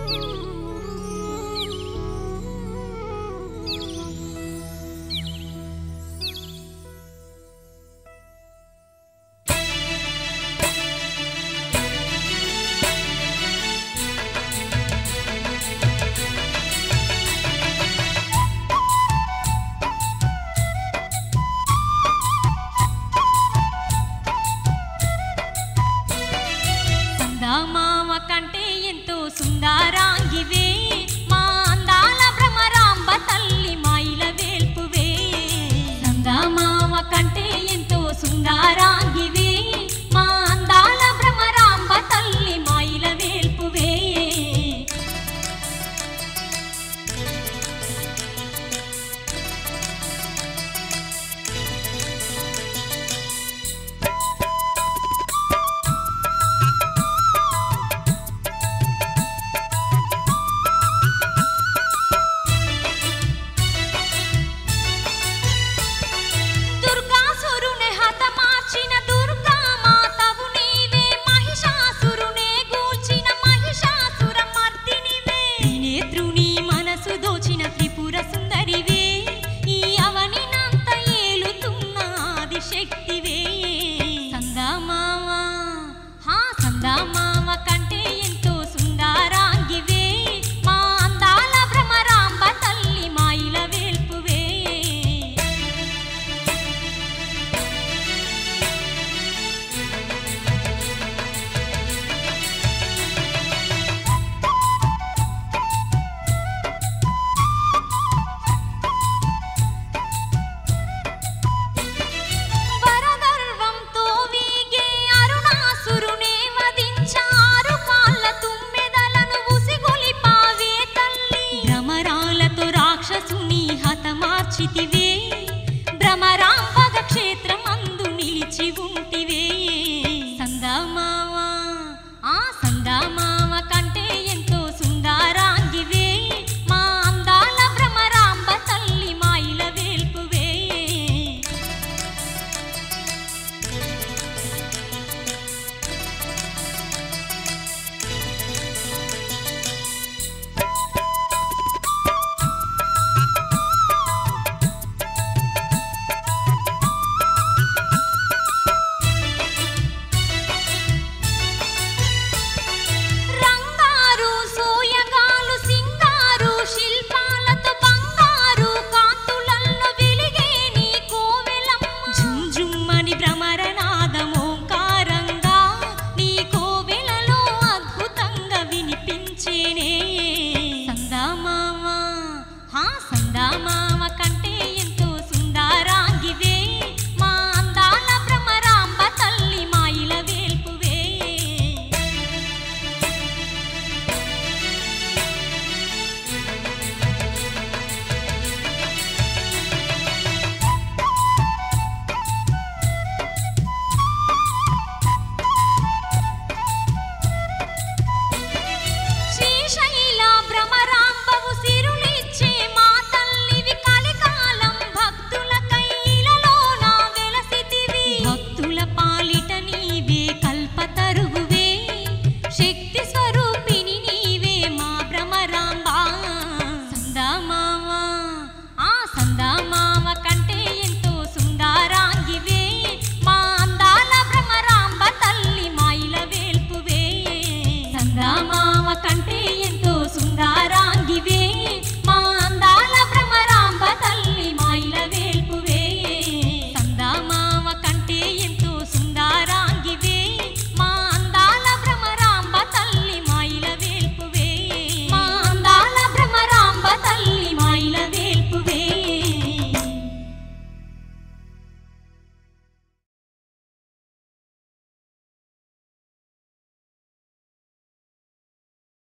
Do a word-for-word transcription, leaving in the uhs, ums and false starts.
మామ కంటే ఎంతో సుందరాంగివే మా అందాల భ్రమరాంబ తల్లి మాయిల వేల్పువే సంగమామ కంటే ఎంతో సుందరాంగివే మా అందాల భ్రమరాంబ తల్లి మాయిల వేల్పువే శక్తివే సంగమామ హా సంగమామ కంటే ఎంతో సుందరాంగివే మా అందాల భ్రమరాంబ తల్లి మాయిల వేల్పువే మార్చితివే భ్రమరాంబగ క్షేత్రమందు నిలిచి ఉంటివే సంగమామ ఆ సంగమామ కంటే ఎంతో సుందరాంగివే మా అందాల భ్రమరాంబ తల్లి మాయిల వేల్పువే సంగమామ హా సంగమామ కంటే ఎంతో సుందరాంగివే మా అందాల భ్రమరాంబ తల్లి మాయిల వేల్పువే శ్రీశైల భ్రమరాంబవు సిరులిచ్చే మా తల్లివి కలికాలం భక్తులకై ఇలలోన వెలసితివి భక్తుల పాలిట నీవే కల్పతరువువే శక్తి స్వరూపిణి నీవే మా భ్రమరాంబ సంగమామ ఆ సంగమామ కంటే ఎంతో సుందరాంగివే మా అందాల భ్రమరాంబ తల్లి మాయిల వేల్పువే సంగమామ కంటే ఎంతో సుందరా